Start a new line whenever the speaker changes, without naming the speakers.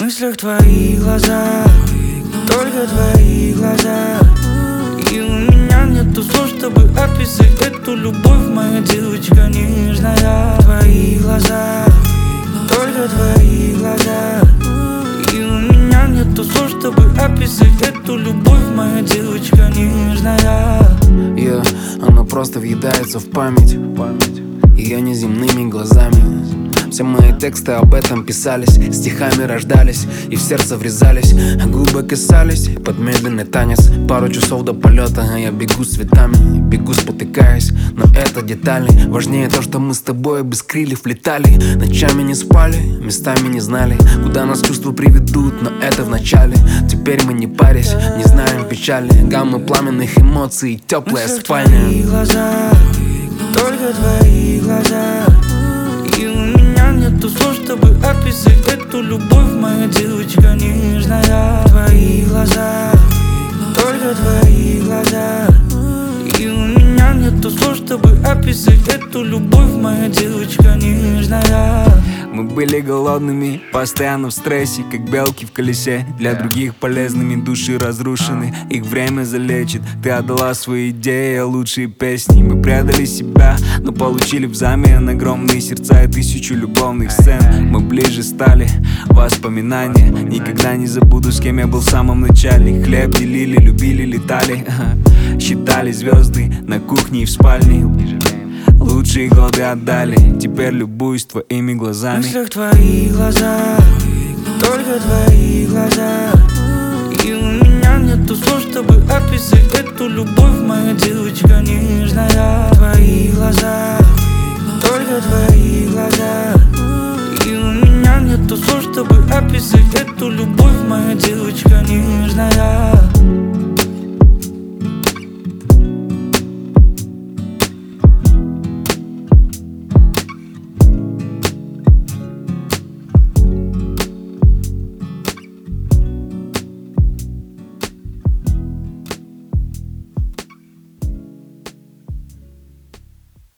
мыслях твои глаза, только твои глаза. И у меня нету слов, чтобы описать эту любовь, моя девочка нежная. Твои глаза, только твои глаза. И у меня нету слов, чтобы описать эту любовь, моя девочка нежная.
Она просто въедается в память ее неземными глазами. Все мои тексты об этом писались, стихами рождались и в сердце врезались. Губы касались под медленный танец. Пару часов до полета, а я бегу с цветами, бегу спотыкаясь, но это детали. Важнее то, что мы с тобой без крыльев летали. Ночами не спали, местами не знали, куда нас чувства приведут, но это в начале. Теперь мы не парясь, не знаем печали. Гаммы пламенных эмоций, теплая спальня.
Твои глаза, только твои глаза. И у меня нету слов, чтобы описать эту любовь, моя девочка нежная. Твои глаза, только твои глаза. И у меня нету слов, чтобы описать эту любовь, моя девочка нежная.
Мы были голодными, постоянно в стрессе, как белки в колесе. Для других полезными, души разрушены, их время залечит. Ты отдала свои идеи, лучшие песни. Мы предали себя, но получили взамен огромные сердца и 1000 любовных сцен. Мы ближе стали, воспоминания. Никогда не забуду, с кем я был в самом начале. Хлеб делили, любили, летали, считали звезды на кухне и в спальне. Лучшие годы отдали, теперь любуюсь твоими глазами.
В мыслях твои глаза, только твои глаза. И у меня нету слов, чтобы описать эту любовь, моя девочка нежная. Твои глаза, только твои глаза. И у меня нету слов, чтобы описать эту любовь, моя девочка нежная.